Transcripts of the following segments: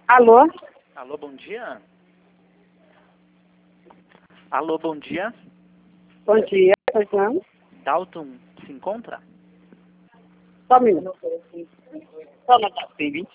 Alô? Alô, bom dia. Alô, bom dia. Bom dia, pois não? Dalton se encontra? Só um minuto. Toma, tá. Tem 20?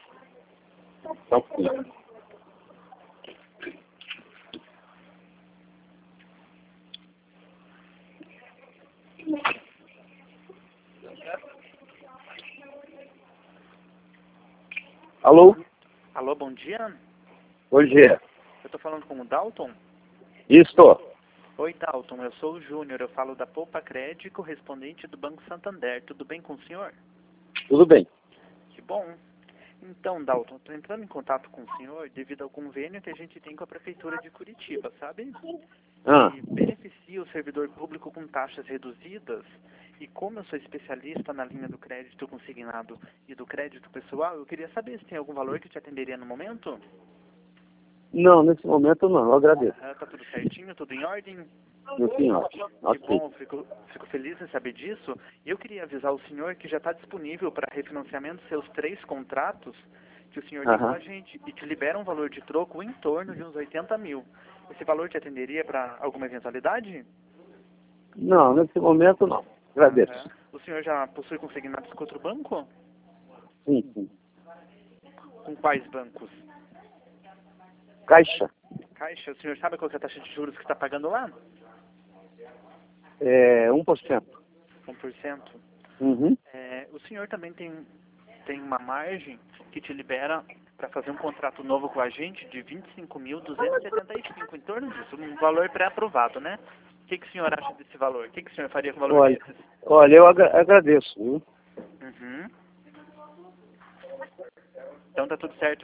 Alô? Alô, bom dia. Bom dia. Eu tô falando com o Dalton? Estou. Oi, Dalton. Eu sou o Júnior. Eu falo da Poupa Crédito, correspondente do Banco Santander. Tudo bem com o senhor? Tudo bem. Que bom. Então, Dalton, estou entrando em contato com o senhor devido ao convênio que a gente tem com a Prefeitura de Curitiba, sabe? Ah, Que beneficia o servidor público com taxas reduzidas. E como eu sou especialista na linha do crédito consignado e do crédito pessoal, eu queria saber se tem algum valor que te atenderia no momento? não, nesse momento não, eu agradeço. Tá tudo certinho, tudo em ordem? Meu senhor. Que Ok. bom, fico feliz em saber disso. E eu queria avisar o senhor que já está disponível para refinanciamento seus 3 contratos que o senhor tem com Aham. a gente e te libera um valor de troco em torno de uns 80 mil. Esse valor te atenderia para alguma eventualidade? Não, nesse momento não. Agradeço. O senhor já possui consignados com outro banco? Sim, sim. Com quais bancos? Caixa. Caixa, o senhor sabe qual que é a taxa de juros que está pagando lá? É 1%. 1%. Uhum. O senhor também tem uma margem que te libera para fazer um contrato novo com a gente de 25.275, em torno disso, um valor pré-aprovado, né? O que o senhor acha desse valor? O que o senhor faria com o valor desses? Olha, eu agradeço, viu? Uhum. Então tá tudo certo.